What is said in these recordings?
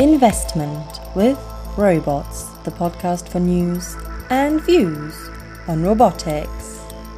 Investment with Robots, the podcast for news and views on robotics.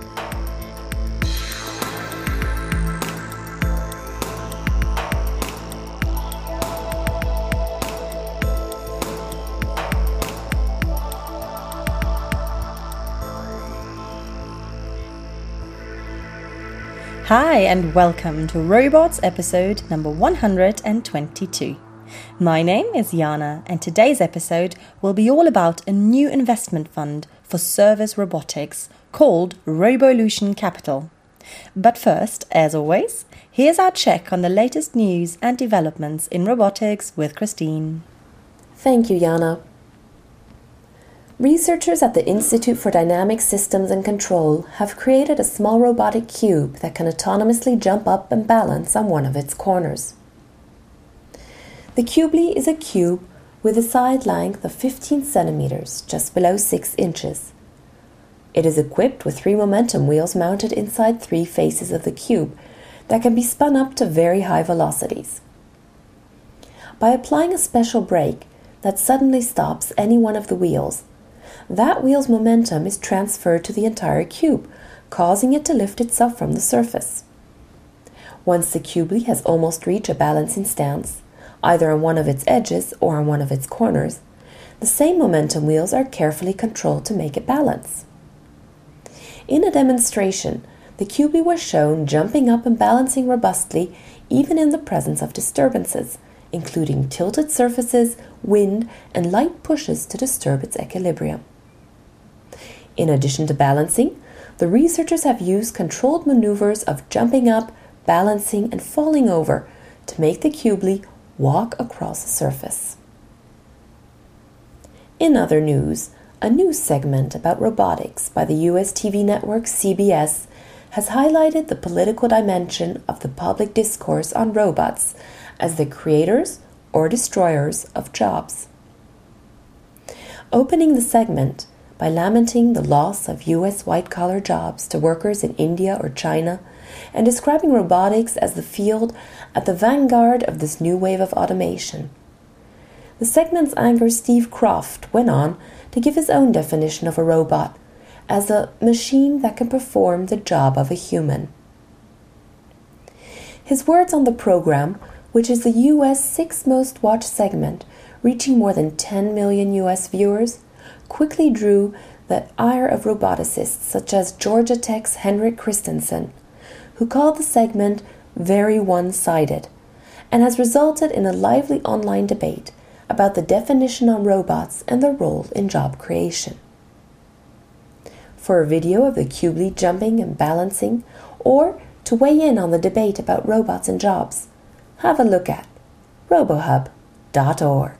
Hi and welcome to Robots episode number 122. My name is Jana and today's episode will be all about a new investment fund for service robotics called Robolution Capital. But first, as always, here's our check on the latest news and developments in robotics with Christine. Thank you, Jana. Researchers at the Institute for Dynamic Systems and Control have created a small robotic cube that can autonomously jump up and balance on one of its corners. The Cubely is a cube with a side length of 15 centimeters, just below 6 inches. It is equipped with 3 momentum wheels mounted inside 3 faces of the cube that can be spun up to very high velocities. By applying a special brake that suddenly stops any one of the wheels, that wheel's momentum is transferred to the entire cube, causing it to lift itself from the surface. Once the Cubely has almost reached a balancing stance, either on one of its edges or on one of its corners, the same momentum wheels are carefully controlled to make it balance. In a demonstration, the Cubely was shown jumping up and balancing robustly even in the presence of disturbances, including tilted surfaces, wind, and light pushes to disturb its equilibrium. In addition to balancing, the researchers have used controlled maneuvers of jumping up, balancing, and falling over to make the Cubely walk across a surface. In other news, a news segment about robotics by the US TV network CBS has highlighted the political dimension of the public discourse on robots as the creators or destroyers of jobs. Opening the segment by lamenting the loss of US white-collar jobs to workers in India or China and describing robotics as the field at the vanguard of this new wave of automation. The segment's anchor Steve Croft went on to give his own definition of a robot as a machine that can perform the job of a human. His words on the program, which is the US 6th most watched segment, reaching more than 10 million US viewers, quickly drew the ire of roboticists such as Georgia Tech's Henrik Christensen, who called the segment very one-sided, and has resulted in a lively online debate about the definition on robots and their role in job creation. For a video of the Cubely jumping and balancing, or to weigh in on the debate about robots and jobs, have a look at robohub.org.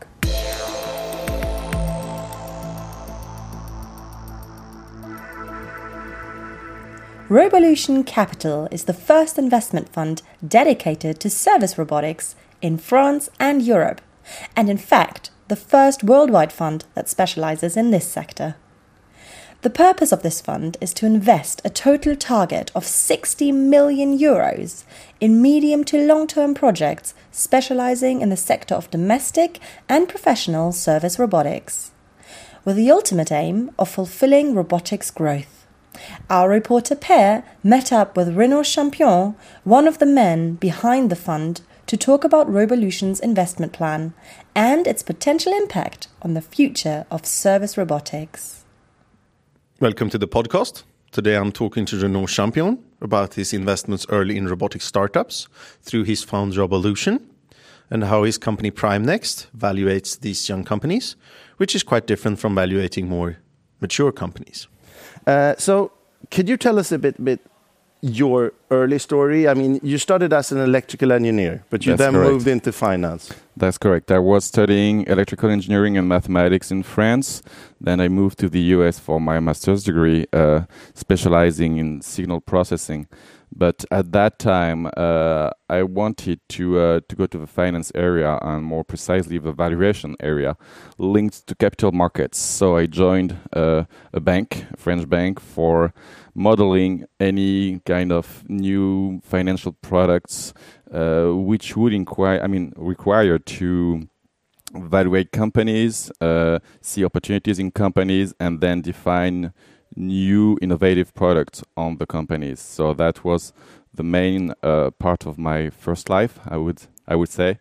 Robolution Capital is the first investment fund dedicated to service robotics in France and Europe, and in fact, the first worldwide fund that specializes in this sector. The purpose of this fund is to invest a total target of 60 million euros in medium to long-term projects specializing in the sector of domestic and professional service robotics, with the ultimate aim of fulfilling robotics growth. Our reporter Per met up with Renaud Champion, one of the men behind the fund, to talk about Robolution's investment plan and its potential impact on the future of service robotics. Welcome to the podcast. Today I'm talking to Renaud Champion about his investments early in robotic startups through his fund Robolution and how his company PrimeNext valuates these young companies, which is quite different from valuating more mature companies. So could you tell us a bit your early story? I mean, you started as an electrical engineer, but you then moved into finance. That's correct. I was studying electrical engineering and mathematics in France. Then I moved to the US for my master's degree, specializing in signal processing. But at that time, I wanted to go to the finance area and more precisely the valuation area linked to capital markets. So I joined a bank, a French bank, for modeling any kind of new financial products which would require to evaluate companies, see opportunities in companies, and then define new innovative products on the companies. So that was the main part of my first life, I would say,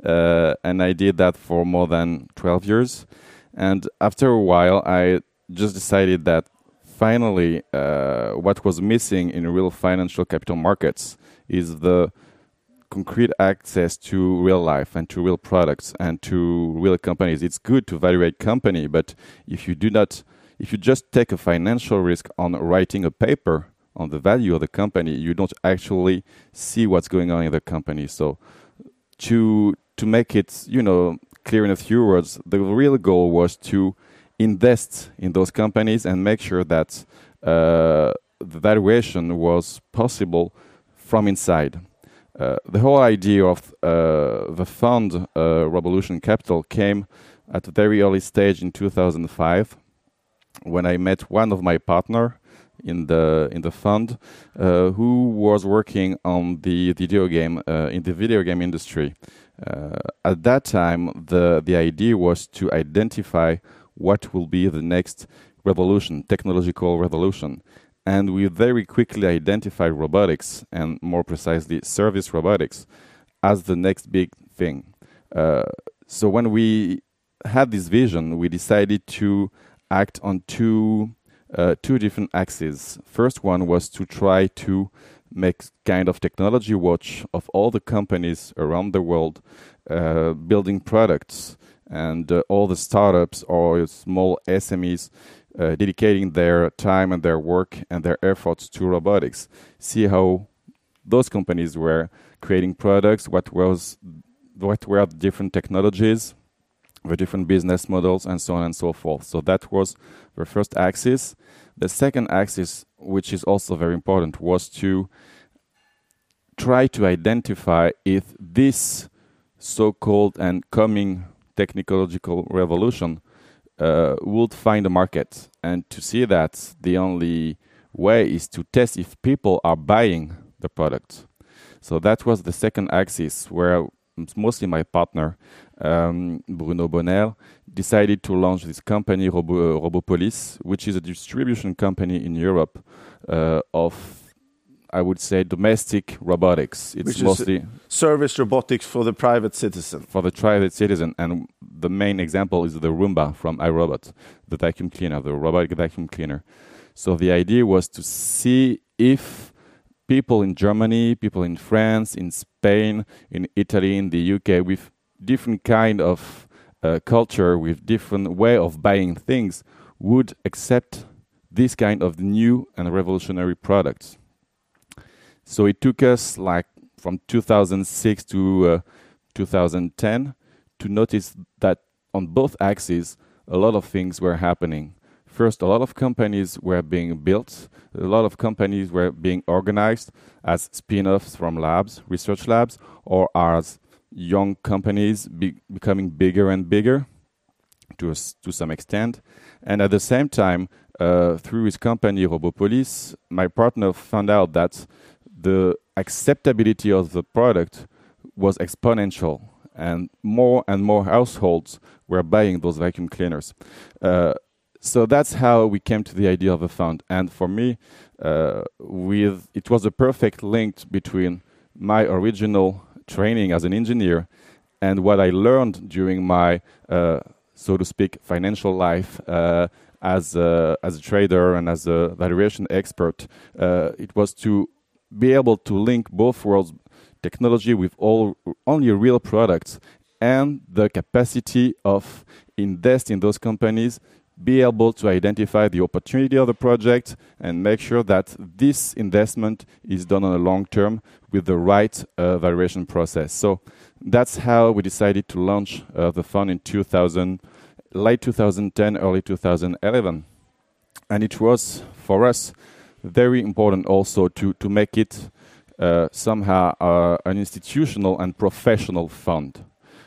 and I did that for more than 12 years. And after a while, I just decided that finally, what was missing in real financial capital markets is the concrete access to real life and to real products and to real companies. It's good to evaluate company, but if you just take a financial risk on writing a paper on the value of the company, you don't actually see what's going on in the company. So to make it, clear in a few words, the real goal was to invest in those companies and make sure that the valuation was possible from inside. The whole idea of the fund, Revolution Capital, came at a very early stage in 2005 when I met one of my partners in the fund who was working on the video game industry. At that time, the idea was to identify what will be the next revolution, technological revolution. And we very quickly identified robotics, and more precisely service robotics, as the next big thing. So when we had this vision, we decided to act on two different axes. First one was to try to make kind of technology watch of all the companies around the world building products, and all the startups or small SMEs dedicating their time and their work and their efforts to robotics. See how those companies were creating products, what were the different technologies, the different business models, and so on and so forth. So that was the first axis. The second axis, which is also very important, was to try to identify if this so-called and coming technological revolution would find a market. And to see that, the only way is to test if people are buying the product. So that was the second axis, where mostly my partner, Bruno Bonnel, decided to launch this company, Robopolis, which is a distribution company in Europe of, I would say, domestic robotics. It's which mostly is service robotics for the private citizen. For the private citizen, and the main example is the Roomba from iRobot, the vacuum cleaner, the robotic vacuum cleaner. So the idea was to see if people in Germany, people in France, in Spain, in Italy, in the UK, with different kind of culture, with different way of buying things, would accept this kind of new and revolutionary products. So it took us from 2006 to 2010 to notice that on both axes, a lot of things were happening. First, a lot of companies were being built. A lot of companies were being organized as spin-offs from labs, research labs, or as young companies becoming bigger and bigger to some extent. And at the same time, through his company, Robopolis, my partner found out that the acceptability of the product was exponential, and more households were buying those vacuum cleaners. So that's how we came to the idea of a fund. And for me, it was a perfect link between my original training as an engineer and what I learned during my, so to speak, financial life as a trader and as a valuation expert. It was to be able to link both worlds, technology with only real products, and the capacity of invest in those companies, be able to identify the opportunity of the project and make sure that this investment is done on a long term with the right valuation process. So that's how we decided to launch the fund in late 2010, early 2011. And it was, for us, very important also to make it somehow an institutional and professional fund.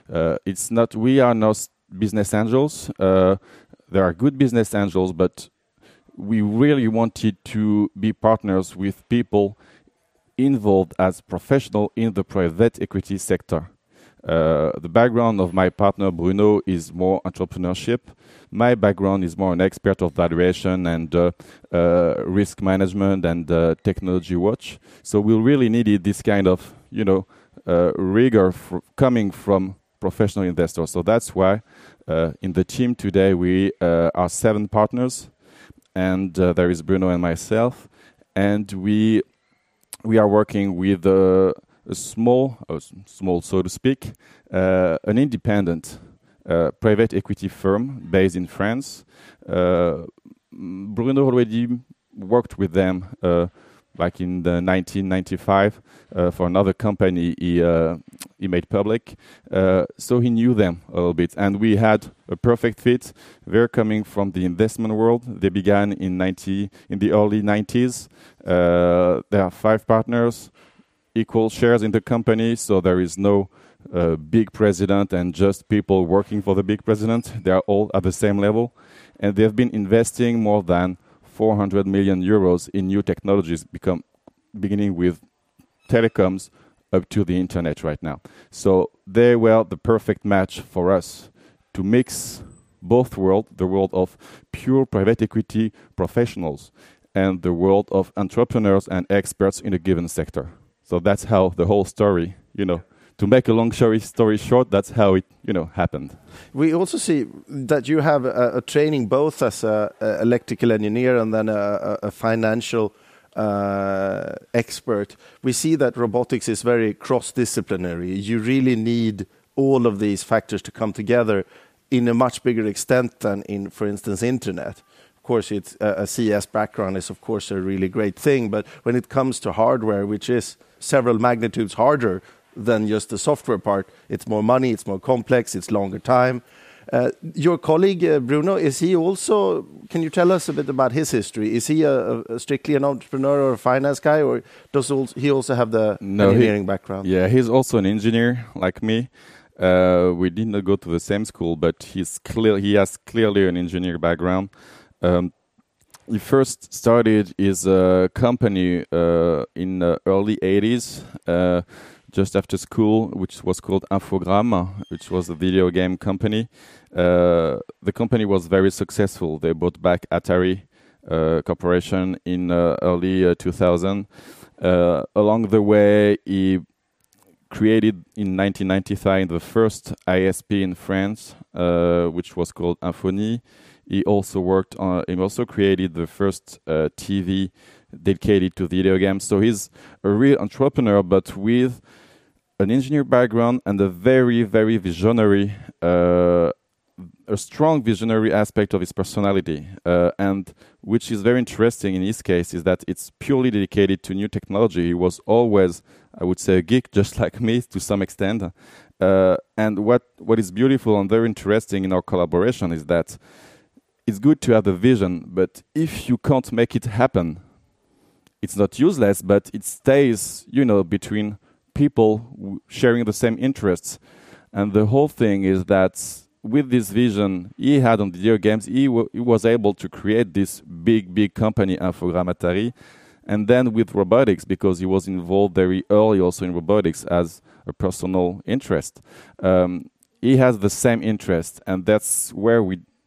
We are not business angels. There are good business angels, but we really wanted to be partners with people involved as professional in the private equity sector. The background of my partner Bruno is more entrepreneurship. My background is more an expert of valuation and risk management and technology watch. So we really needed this kind of, rigor coming from professional investors. So that's why in the team today we are 7 partners, and there is Bruno and myself, and we are working with a small, so to speak, an independent private equity firm based in France. Bruno already worked with them back in the 1995 for another company he made public. So he knew them a little bit, and we had a perfect fit. They're coming from the investment world. They began in the early 90s. There are 5 partners, equal shares in the company, so there is no big president and just people working for the big president. They are all at the same level, and they've been investing more than 400 million euros in new technologies, beginning with telecoms up to the internet right now. So they were the perfect match for us to mix both worlds, the world of pure private equity professionals and the world of entrepreneurs and experts in a given sector. So that's how the whole story, to make a long story short, that's how it, happened. We also see that you have a training both as an electrical engineer and then a financial expert. We see that robotics is very cross-disciplinary. You really need all of these factors to come together in a much bigger extent than in, for instance, internet. Of course, it's a CS background is, of course, a really great thing. But when it comes to hardware, which is several magnitudes harder than just the software part, it's more money, it's more complex, it's longer time. Your colleague, Bruno, is he also, can you tell us a bit about his history? Is he a strictly an entrepreneur or a finance guy, or does he also have the engineering background? Yeah, he's also an engineer like me. We did not go to the same school, but he has clearly an engineer background. He first started his company in the early 80s, just after school, which was called Infogrames, which was a video game company. The company was very successful. They bought back Atari Corporation in early 2000. Along the way, he created in 1995 the first ISP in France, which was called Infony. He also created the first TV dedicated to video games. So he's a real entrepreneur, but with an engineer background and a very, very visionary, a strong visionary aspect of his personality. And which is very interesting in his case is that it's purely dedicated to new technology. He was always, I would say, a geek, just like me to some extent. And what is beautiful and very interesting in our collaboration is that it's good to have the vision, but if you can't make it happen, it's not useless, but it stays, between people sharing the same interests. And the whole thing is that with this vision he had on video games, he was able to create this big company, Infogrames Atari. And then with robotics, because he was involved very early also in robotics as a personal interest, he has the same interest, and that's where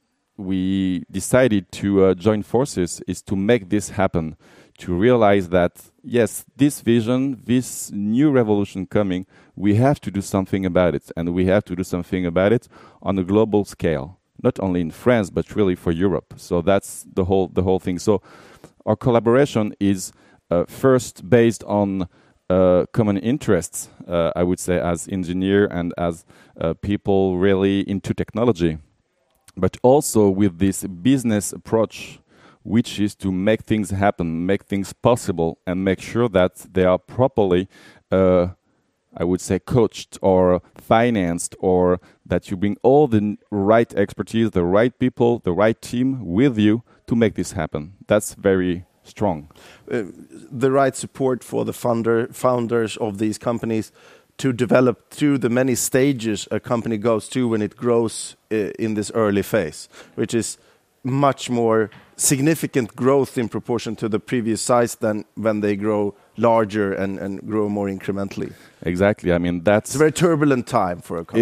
we decided to join forces, is to make this happen, to realize that, yes, this vision, this new revolution coming, we have to do something about it, and we have to do something about it on a global scale, not only in France, but really for Europe. So that's the whole thing. So our collaboration is first based on common interests, I would say, as engineer and as people really into technology, but also with this business approach, which is to make things happen, make things possible, and make sure that they are properly, I would say, coached or financed, or that you bring all the right expertise, the right people, the right team with you to make this happen. That's very strong. The right support for the founders of these companies to develop through the many stages a company goes through when it grows in this early phase, which is much more significant growth in proportion to the previous size than when they grow larger and grow more incrementally. Exactly. I mean, it's a very turbulent time for a company.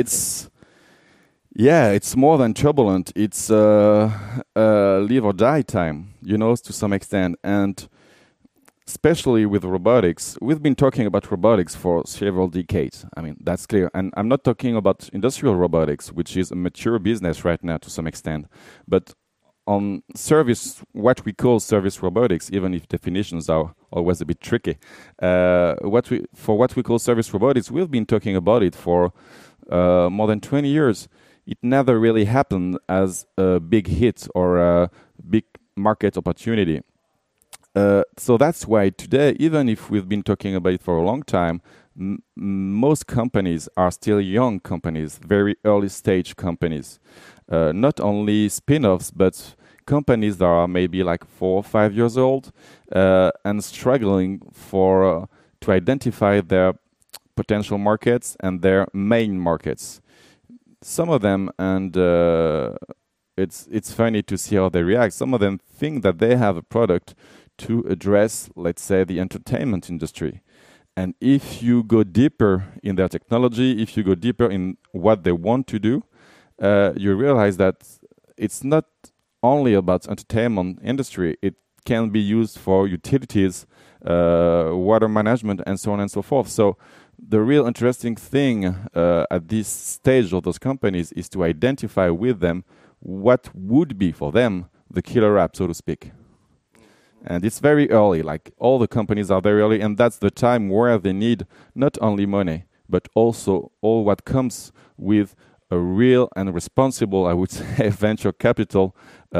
It's more than turbulent. It's live or die time, to some extent. And especially with robotics, we've been talking about robotics for several decades. I mean, that's clear. And I'm not talking about industrial robotics, which is a mature business right now to some extent. But on service, what we call service robotics, even if definitions are always a bit tricky, what we call service robotics, we've been talking about it for more than 20 years. It never really happened as a big hit or a big market opportunity. So that's why today, even if we've been talking about it for a long time, most companies are still young companies, very early stage companies. Not only spin-offs, but companies that are maybe like 4 or 5 years old and struggling to identify their potential markets and their main markets. Some of them, and it's funny to see how they react, some of them think that they have a product to address, let's say, the entertainment industry. And if you go deeper in their technology, if you go deeper in what they want to do, you realize that it's not only about entertainment industry. It can be used for utilities, water management, and so on and so forth. So the real interesting thing at this stage of those companies is to identify with them what would be for them the killer app, so to speak. And it's very early, like all the companies are very early, and that's the time where they need not only money, but also all what comes with a real and responsible, I would say, venture capital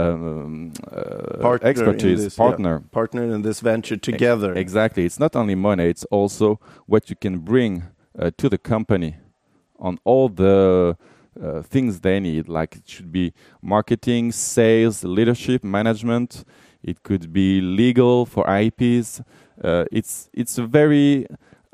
expertise, partner. Yeah, partner in this venture together. Exactly. It's not only money, it's also what you can bring to the company on all the things they need. Like it should be marketing, sales, leadership, management. It could be legal for IPs. It's a very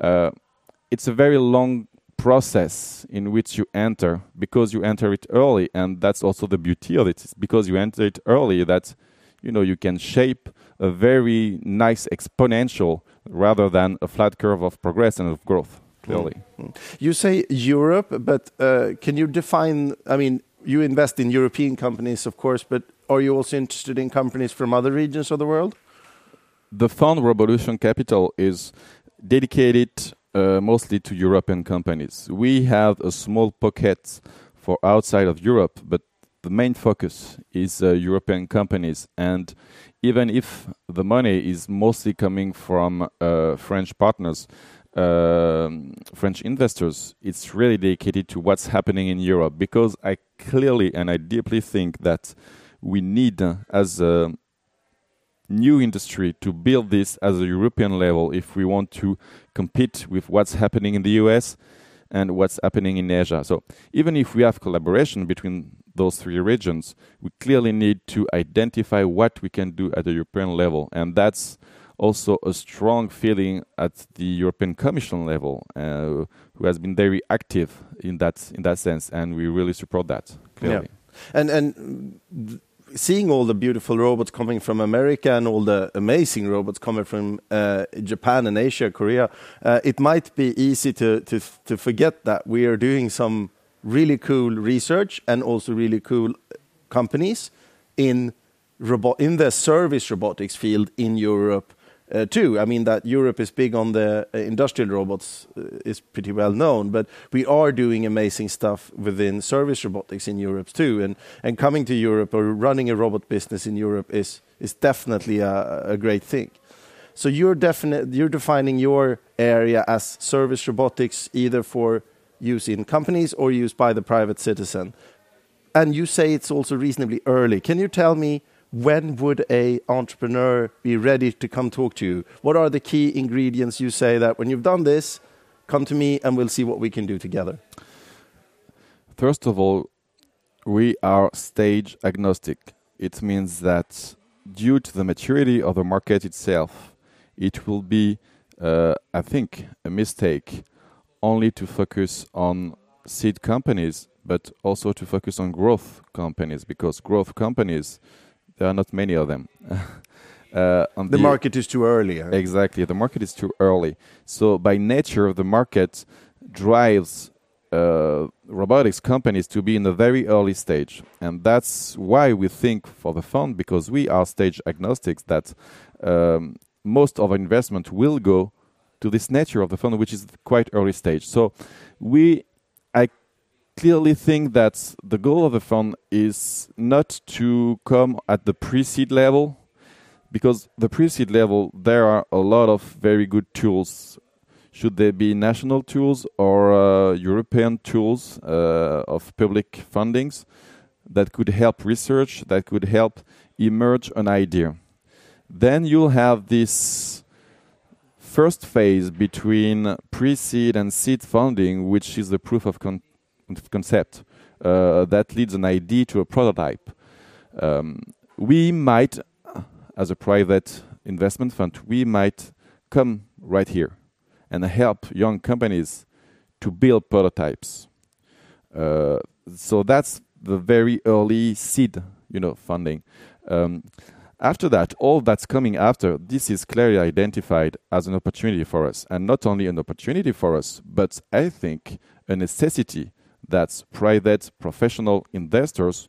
long process in which you enter, because you enter it early, and that's also the beauty of it. It's because you enter it early that you can shape a very nice exponential rather than a flat curve of progress and of growth. Clearly, you say Europe, but can you define? I mean, you invest in European companies, of course, but are you also interested in companies from other regions of the world? The fund Revolution Capital is dedicated mostly to European companies. We have a small pocket for outside of Europe, but the main focus is European companies. And even if the money is mostly coming from French partners, French investors, it's really dedicated to what's happening in Europe, because I clearly and I deeply think that we need, as a new industry, to build this as a European level if we want to compete with what's happening in the US and what's happening in Asia. So even if we have collaboration between those three regions, we clearly need to identify what we can do at the European level. And that's also a strong feeling at the European Commission level, who has been very active in that sense, and we really support that, clearly. Yeah. And seeing all the beautiful robots coming from America and all the amazing robots coming from Japan and Asia, Korea, it might be easy to forget that we are doing some really cool research and also really cool companies in the service robotics field in Europe too. I mean, that Europe is big on the industrial robots is pretty well known, but we are doing amazing stuff within service robotics in Europe too. And coming to Europe or running a robot business in Europe is definitely a great thing. So you're defining your area as service robotics, either for use in companies or use by the private citizen. And you say it's also reasonably early. Can you tell me, when would an entrepreneur be ready to come talk to you? What are the key ingredients you say that when you've done this, come to me and we'll see what we can do together? First of all, we are stage agnostic. It means that due to the maturity of the market itself, it will be, I think, a mistake only to focus on seed companies, but also to focus on growth companies, because growth companies, there are not many of them. The market is too early. Huh? Exactly, the market is too early. So by nature, the market drives robotics companies to be in a very early stage. And that's why we think for the fund, because we are stage agnostics, that most of our investment will go to this nature of the fund, which is quite early stage. So I clearly think that the goal of the fund is not to come at the pre-seed level, because the pre-seed level, there are a lot of very good tools. Should they be national tools or European tools of public fundings that could help research, that could help emerge an idea? Then you'll have this first phase between pre-seed and seed funding, which is the proof of concept that leads an idea to a prototype. We might, as a private investment fund, we might come right here and help young companies to build prototypes. So that's the very early seed, funding. After that, all that's coming after, this is clearly identified as an opportunity for us. And not only an opportunity for us, but I think a necessity that private professional investors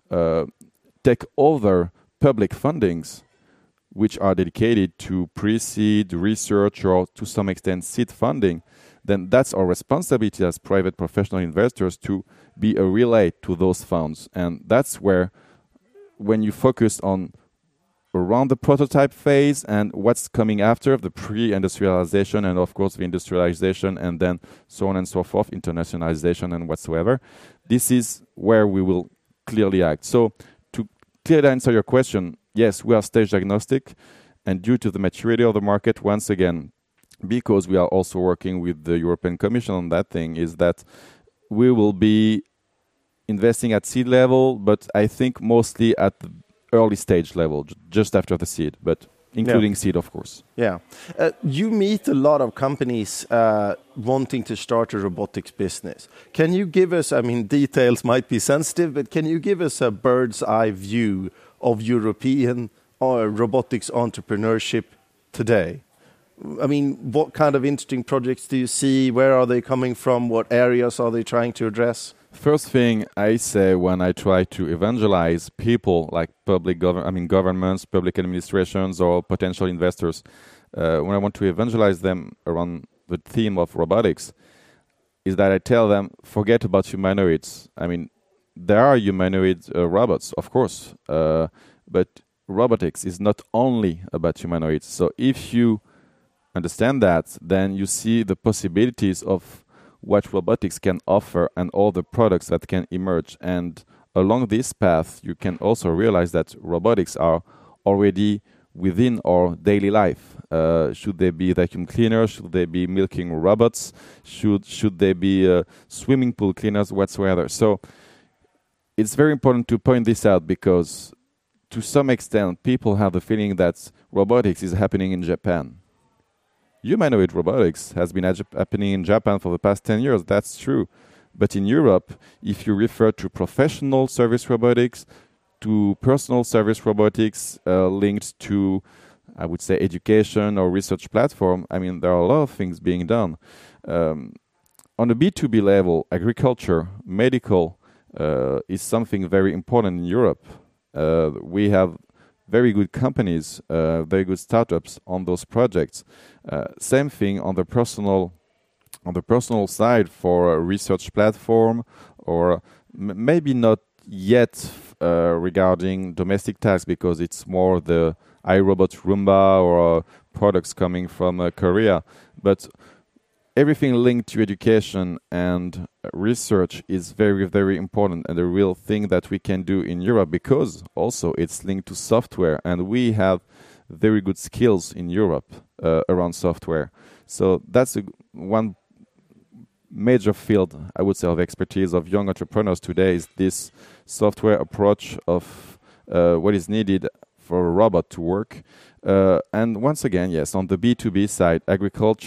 take over public fundings which are dedicated to pre-seed research or to some extent seed funding. Then that's our responsibility as private professional investors to be a relay to those funds. And that's where, when you focus on around the prototype phase and what's coming after, the pre-industrialization and of course the industrialization and then so on and so forth, internationalization and whatsoever, this is where we will clearly act. So to clearly answer your question, yes, we are stage agnostic, and due to the maturity of the market, once again, because we are also working with the European Commission on that thing, is that we will be investing at seed level, but I think mostly at the early stage level, just after the seed, but including seed, of course. Yeah. You meet a lot of companies wanting to start a robotics business. Can you give us, details might be sensitive, but can you give us a bird's eye view of European robotics entrepreneurship today? What kind of interesting projects do you see? Where are they coming from? What areas are they trying to address? First thing I say when I try to evangelize people like governments, public administrations, or potential investors, when I want to evangelize them around the theme of robotics, is that I tell them, forget about humanoids. There are humanoid robots, of course, but robotics is not only about humanoids. So if you understand that, then you see the possibilities of what robotics can offer and all the products that can emerge. And along this path, you can also realize that robotics are already within our daily life. Should they be vacuum cleaners? Should they be milking robots? Should they be swimming pool cleaners, whatsoever? So it's very important to point this out, because to some extent, people have the feeling that robotics is happening in Japan. Humanoid robotics has been happening in Japan for the past 10 years. That's true. But in Europe, if you refer to professional service robotics, to personal service robotics linked to, I would say, education or research platform, there are a lot of things being done. On a B2B level, agriculture, medical is something very important in Europe. We have very good companies, very good startups on those projects. Same thing on the personal side for a research platform, or maybe not yet regarding domestic tasks, because it's more the iRobot Roomba or products coming from Korea. But everything linked to education and research is very, very important, and a real thing that we can do in Europe, because also it's linked to software, and we have very good skills in Europe around software. So that's one major field, I would say, of expertise of young entrepreneurs today, is this software approach of what is needed for a robot to work. And once again, yes, on the B2B side, agriculture,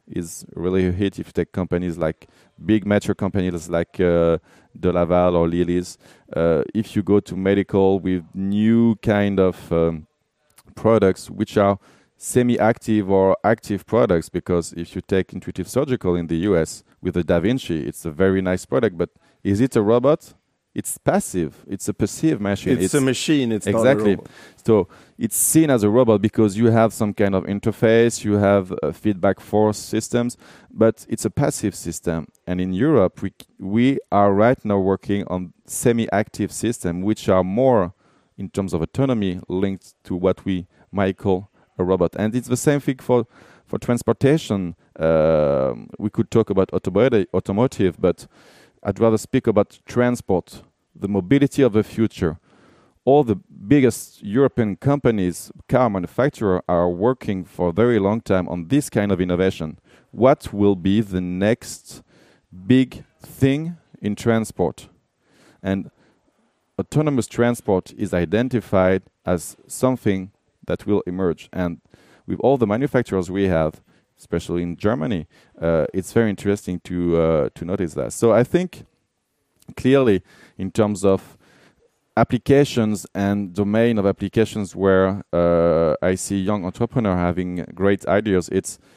is really a hit. If you take companies like big mature companies like De Laval or Lilly's, if you go to medical with new kind of products which are semi-active or active products, because if you take Intuitive Surgical in the US with the Da Vinci, it's a very nice product, but is it a robot? It's passive. It's a passive machine. It's a machine. It's exactly. not a robot. So it's seen as a robot because you have some kind of interface, you have feedback force systems, but it's a passive system. And in Europe, we are right now working on semi-active systems, which are more, in terms of autonomy, linked to what we might call a robot. And it's the same thing for transportation. We could talk about automotive, but I'd rather speak about transport, the mobility of the future. All the biggest European companies, car manufacturers, are working for a very long time on this kind of innovation. What will be the next big thing in transport? And autonomous transport is identified as something that will emerge. And with all the manufacturers we have, especially in Germany, it's very interesting to notice that. So I think clearly in terms of applications and domain of applications where I see young entrepreneurs having great ideas,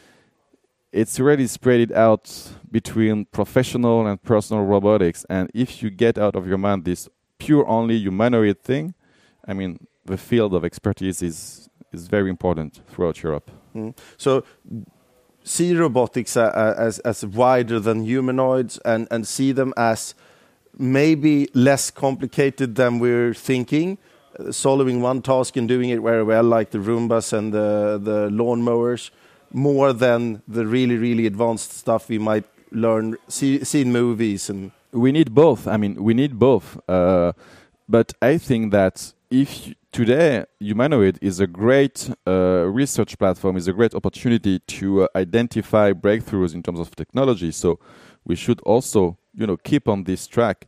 it's really spread out between professional and personal robotics. And if you get out of your mind this pure only humanoid thing, I mean, the field of expertise is very important throughout Europe. So see robotics as wider than humanoids and see them as maybe less complicated than we're thinking, solving one task and doing it very well, like the Roombas and the lawnmowers, more than the really, really advanced stuff we might see in movies. And we need both. I mean, we need both. But I think that if today humanoid is a great research platform, is a great opportunity to identify breakthroughs in terms of technology. So we should also, keep on this track.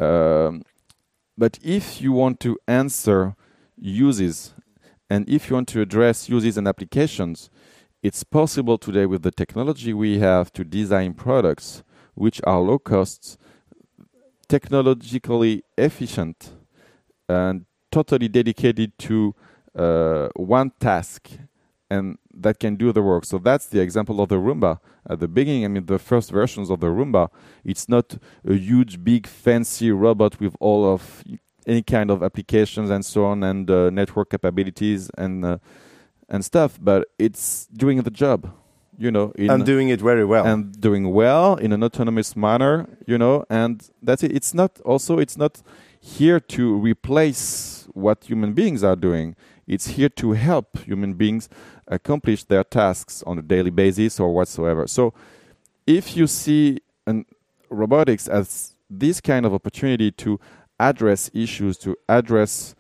But if you want to answer uses, and if you want to address uses and applications, it's possible today with the technology we have to design products which are low cost, technologically efficient, and totally dedicated to one task, and that can do the work. So that's the example of the Roomba. At the beginning, I mean, the first versions of the Roomba, it's not a huge, big, fancy robot with all of any kind of applications and so on, and network capabilities and stuff, but it's doing the job, and doing it very well. And doing well in an autonomous manner, and that's it. It's not here to replace what human beings are doing. It's here to help human beings accomplish their tasks on a daily basis or whatsoever. So if you see robotics as this kind of opportunity to address issues, to address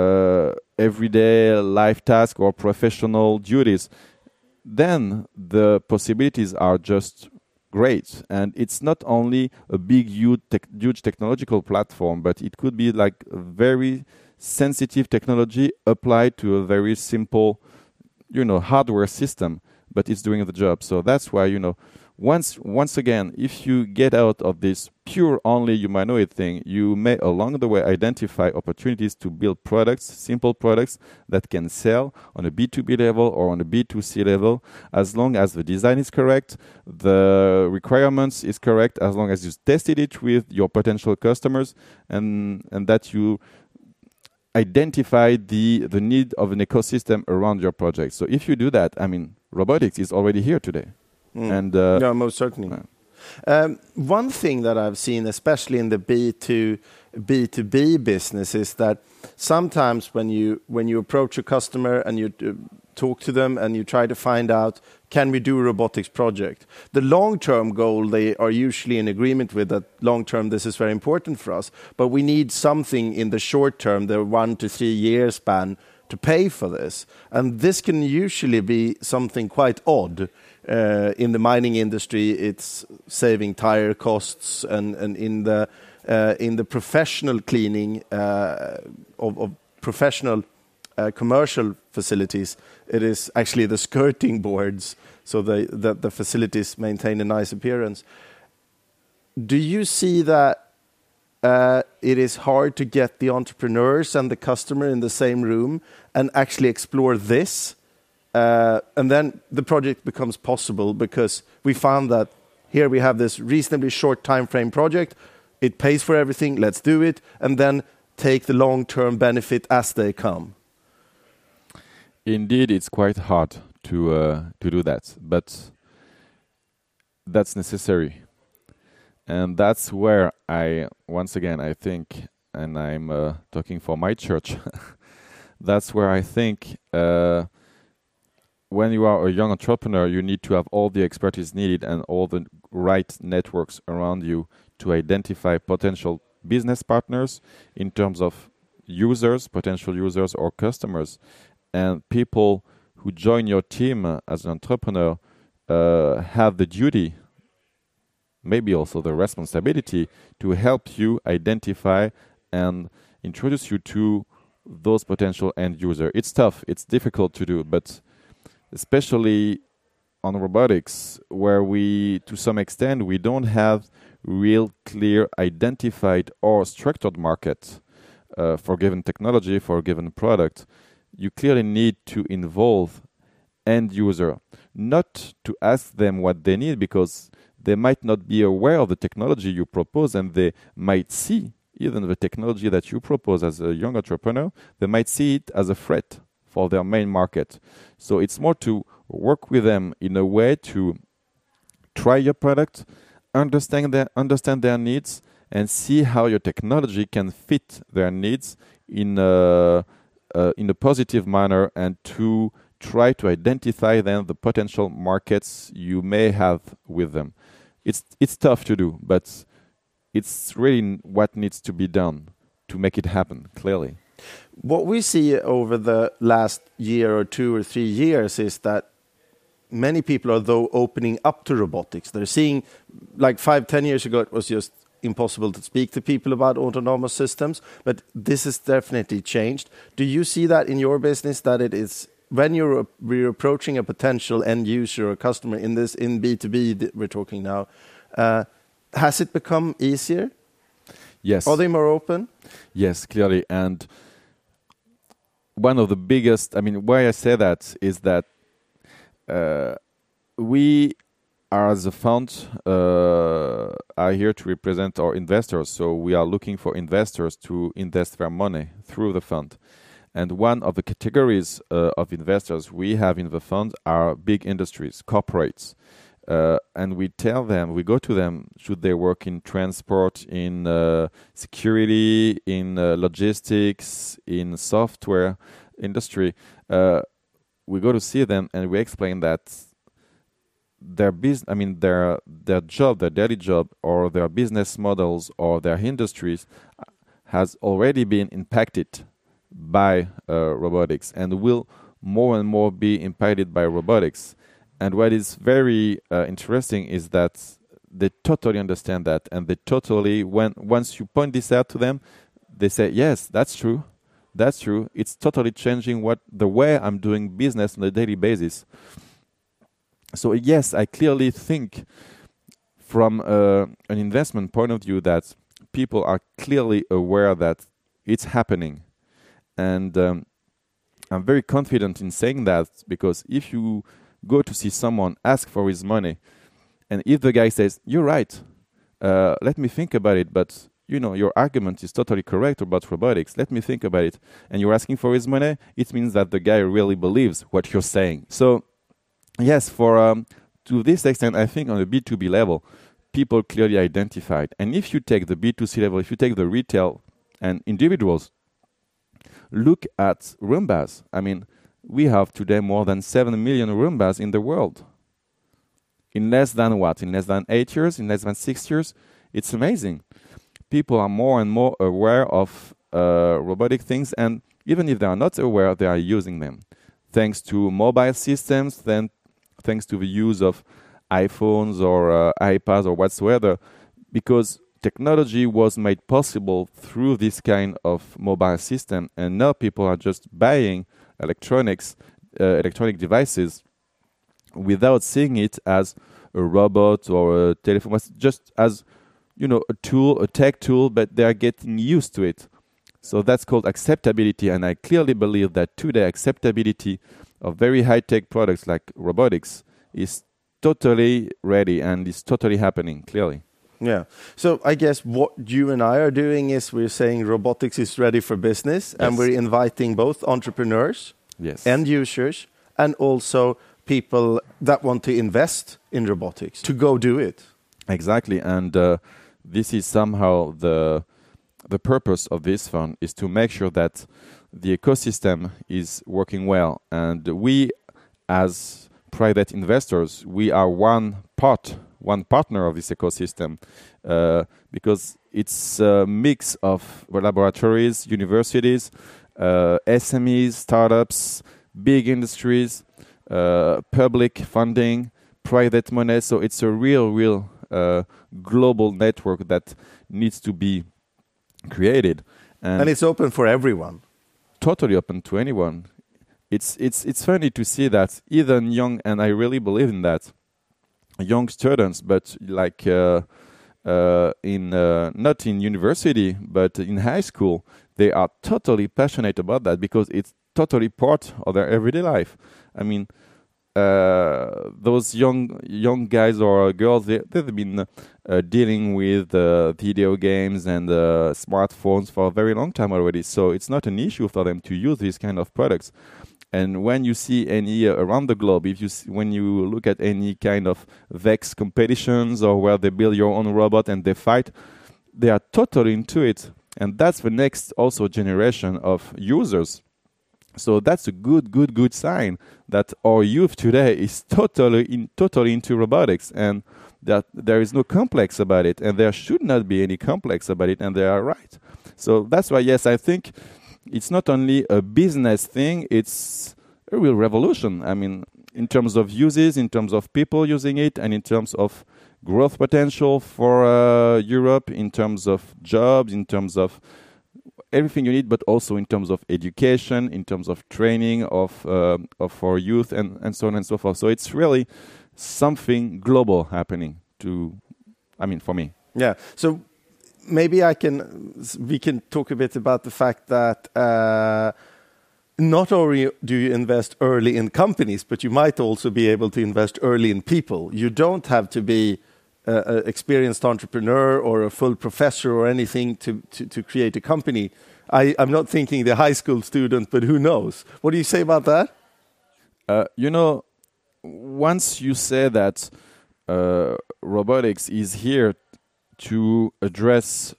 everyday life tasks or professional duties, then the possibilities are just great. And it's not only a big, huge technological platform, but it could be like a very sensitive technology applied to a very simple, hardware system, but it's doing the job. So that's why, once again, if you get out of this pure only humanoid thing, you may along the way identify opportunities to build products, simple products that can sell on a B2B level or on a B2C level, as long as the design is correct, the requirements is correct, as long as you tested it with your potential customers, and that you identify the need of an ecosystem around your project. So if you do that, I mean, robotics is already here today. And yeah, most certainly. One thing that I've seen, especially in the B2B business, is that sometimes when you approach a customer and you talk to them and you try to find out, can we do a robotics project? The long-term goal, they are usually in agreement with that long-term, this is very important for us, but we need something in the short term, the 1 to 3 year span, to pay for this. And this can usually be something quite odd. In the mining industry, it's saving tire costs, and in the professional cleaning of professional commercial facilities, it is actually the skirting boards, so the facilities maintain a nice appearance. Do you see that it is hard to get the entrepreneurs and the customer in the same room and actually explore this? And then the project becomes possible because we found that here we have this reasonably short time frame project. It pays for everything. Let's do it. And then take the long-term benefit as they come. Indeed, it's quite hard to do that, but that's necessary. And that's where I think, and I'm talking for my church, that's where I think when you are a young entrepreneur, you need to have all the expertise needed and all the right networks around you to identify potential business partners in terms of users, potential users or customers, and people who join your team as an entrepreneur have the duty, maybe also the responsibility, to help you identify and introduce you to those potential end users. It's tough, it's difficult to do, but especially on robotics, where we, to some extent, we don't have real clear identified or structured market for given technology, for a given product, you clearly need to involve end user, not to ask them what they need, because they might not be aware of the technology you propose, and they might see even the technology that you propose as a young entrepreneur, they might see it as a threat for their main market. So it's more to work with them in a way to try your product, understand their needs, and see how your technology can fit their needs in a positive manner, and to try to identify then the potential markets you may have with them. It's tough to do, but it's really what needs to be done to make it happen, clearly. What we see over the last year or 2 or 3 years is that many people are, though, opening up to robotics. They're seeing, like 5-10 years ago, it was just impossible to speak to people about autonomous systems, but this has definitely changed. Do you see that in your business, that it is, when you're approaching a potential end user or customer in B2B that we're talking now, has it become easier? Yes. Are they more open? Yes, clearly. And one of the biggest, why I say that is that we are, as a fund, are here to represent our investors. So we are looking for investors to invest their money through the fund. And one of the categories of investors we have in the fund are big industries, corporates. And we go to them, should they work in transport, in security, in logistics, in software industry, we go to see them and we explain that their job, their daily job, or their business models, or their industries has already been impacted by robotics, and will more and more be impacted by robotics. And what is very interesting is that they totally understand that, and they totally, once you point this out to them, they say, yes, that's true. That's true. It's totally changing the way I'm doing business on a daily basis. So yes, I clearly think from an investment point of view that people are clearly aware that it's happening. And I'm very confident in saying that, because if you go to see someone ask for his money, and if the guy says, you're right, let me think about it, but your argument is totally correct about robotics, let me think about it, and you're asking for his money, it means that the guy really believes what you're saying. So yes, to this extent, I think on the B2B level, people clearly identified. And if you take the B2C level, if you take the retail and individuals, look at Roombas. We have today more than 7 million Roombas in the world. In less than what? In less than 8 years? In less than 6 years? It's amazing. People are more and more aware of robotic things, and even if they are not aware, they are using them. Thanks to mobile systems, then thanks to the use of iPhones or iPads or whatsoever, because technology was made possible through this kind of mobile system, and now people are just buying electronic devices without seeing it as a robot or a telephone, just as a tool, a tech tool, but they are getting used to it. So that's called acceptability, and I clearly believe that today acceptability of very high-tech products like robotics is totally ready and is totally happening, clearly. Yeah. So I guess what you and I are doing is we're saying robotics is ready for business, and we're inviting both entrepreneurs, end users, and also people that want to invest in robotics to go do it. Exactly, and this is somehow the purpose of this fund, is to make sure that the ecosystem is working well, and we as private investors, we are one partner of this ecosystem, because it's a mix of laboratories, universities, SMEs, startups, big industries, public funding, private money. So it's a real global network that needs to be created, and it's open for everyone. Totally open to anyone. It's funny to see that even young, and I really believe in that, young students, but like in not in university, but in high school, they are totally passionate about that because it's totally part of their everyday life. I mean, those young guys or girls, they've been dealing with video games and smartphones for a very long time already. So it's not an issue for them to use these kind of products. And when you see any around the globe, when you look at any kind of VEX competitions or where they build your own robot and they fight, they are totally into it. And that's the next also generation of users. So that's a good sign that our youth today is totally into robotics, and that there is no complex about it, and there should not be any complex about it, and they are right. So that's why, yes, I think it's not only a business thing, it's a real revolution. I mean, in terms of uses, in terms of people using it, and in terms of growth potential for Europe, in terms of jobs, in terms of everything you need, but also in terms of education, in terms of training of our youth, and so on and so forth. So it's really something global happening for me. Yeah. So maybe we can talk a bit about the fact that not only do you invest early in companies, but you might also be able to invest early in people. You don't have to be an experienced entrepreneur or a full professor or anything to create a company. I'm not thinking the high school student, but who knows? What do you say about that? Once you say that robotics is here to address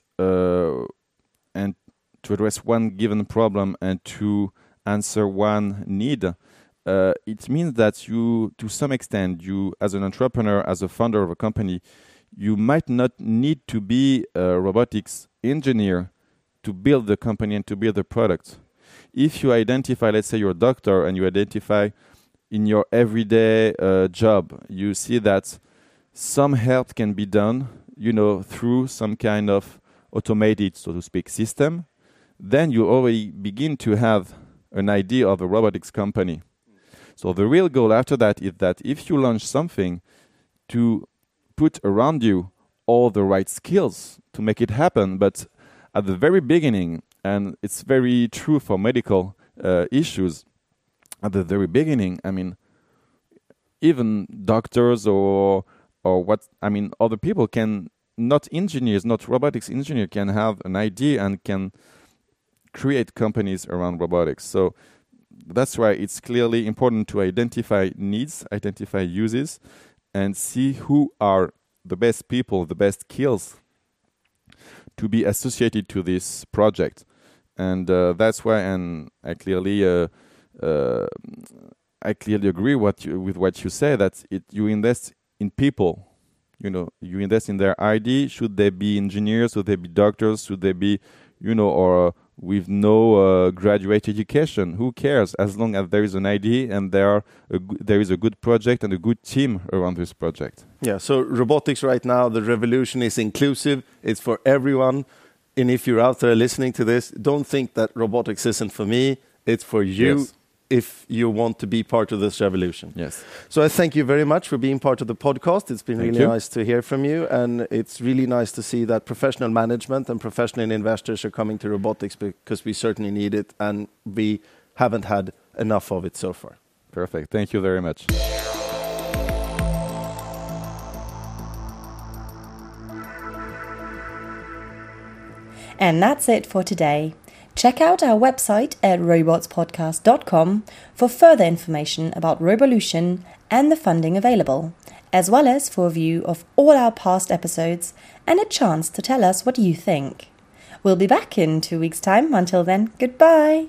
one given problem and to answer one need, it means that you, to some extent, you as an entrepreneur, as a founder of a company, you might not need to be a robotics engineer to build the company and to build the product. If you identify, let's say you're a doctor, and you identify in your everyday job, you see that some help can be done, through some kind of automated, so to speak, system, then you already begin to have an idea of a robotics company. So the real goal after that is that if you launch something, to put around you all the right skills to make it happen. But at the very beginning, and it's very true for medical issues, at the very beginning, I mean, even doctors or other people can, not engineers, not robotics engineers, can have an idea and can create companies around robotics. So that's why it's clearly important to identify needs, identify uses, and see who are the best people, the best skills to be associated to this project. And that's why, and I clearly agree with what you say, that you invest in people. You invest in their ID. Should they be engineers? Should they be doctors? Should they be, or with no graduate education. Who cares? As long as there is an idea and there is a good project and a good team around this project. Yeah, so robotics right now, the revolution is inclusive. It's for everyone. And if you're out there listening to this, don't think that robotics isn't for me. It's for you. Yes. If you want to be part of this revolution. Yes. So I thank you very much for being part of the podcast. It's been Thank really you. nice to hear from you. And it's really nice to see that professional management and professional investors are coming to robotics, because we certainly need it and we haven't had enough of it so far. Perfect. Thank you very much. And that's it for today. Check out our website at robotspodcast.com for further information about Robolution and the funding available, as well as for a view of all our past episodes and a chance to tell us what you think. We'll be back in 2 weeks' time. Until then, goodbye.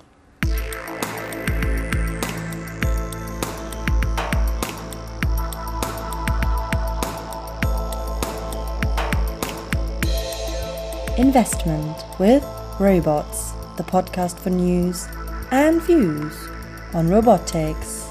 Investment with Robots, the podcast for news and views on robotics.